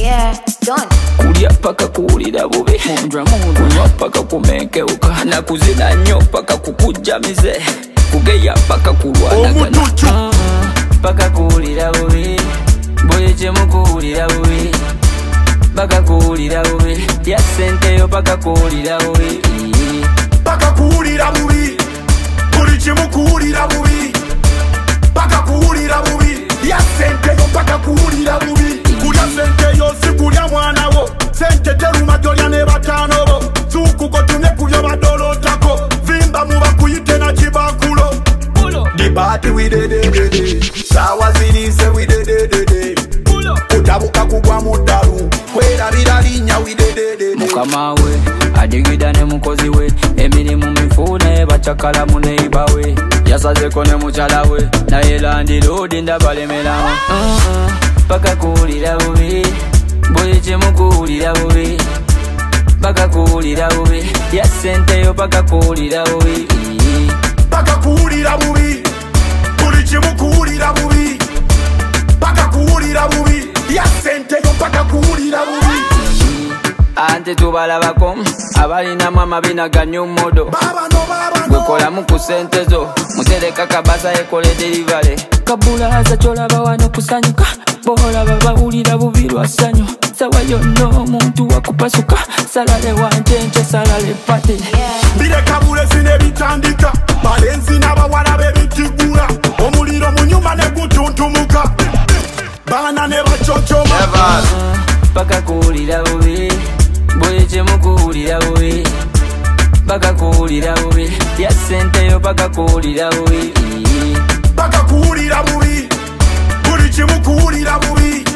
Yeah, done. Kulya paka kuwulira bubi, kunywa paka kumenkeuka, nakuzina nnyo paka kukujjamize, kugeya paka kulwanagana. Paka kuwulira bubi, buli kimu kuwulira bubi, paka kuwulira bubi, ya sente yo paka kuwulira bubi. Paka kuwulira bubi, buli kimu kuwulira bubi, paka kuwulira bubi, ya sente yo paka kuwulira bubi. Kulya sente yo si kulya mwana wo, sente teruma gyolya ne batano bo, sukuko tumye kubyo badolotako, vimba muba kuyite na kibakulo. Dibati we de sawa zirize we de kutabuka kugwa mudalu kwera biralinya we de mukama we adigida ne mukozi we emirimu mifune bachakala mu neighbor we yasazeko ne muchala we naye landlord ndabalemeramu. Paka kuwulira bubi, buli kimu kuwulira bubi, paka kuwulira bubi, ya sente yo paka kuwulira bubi. Paka kuwulira bubi, buli kimu kuwulira bubi, paka kuwulira bubi, ya sente yo paka kuwulira bubi. Ante tubalabako abalinamu amabina ga new model, gwekolamu ku sente zo mutereka kabasa ekole delivery. Kabulaza kyolaba wano kusanyuka, boolaba bawulira bubi lwa ssanyu, sawa yonna omuntu wakupasuka, salale wanjenje salale pate. Bireka bulesi ne bitandika, balenzi n'abawala bebitigula, omuliro mu nyuma ne gutuntumuka, baana ne baconcoma. Paka kuwulira bubi, buli kimu kuwulira bubi, paka kuwulira bubi, ya sente yo paka kuwulira bubi. Paka kuwulira bubi, buli kimu kuwulira bubi,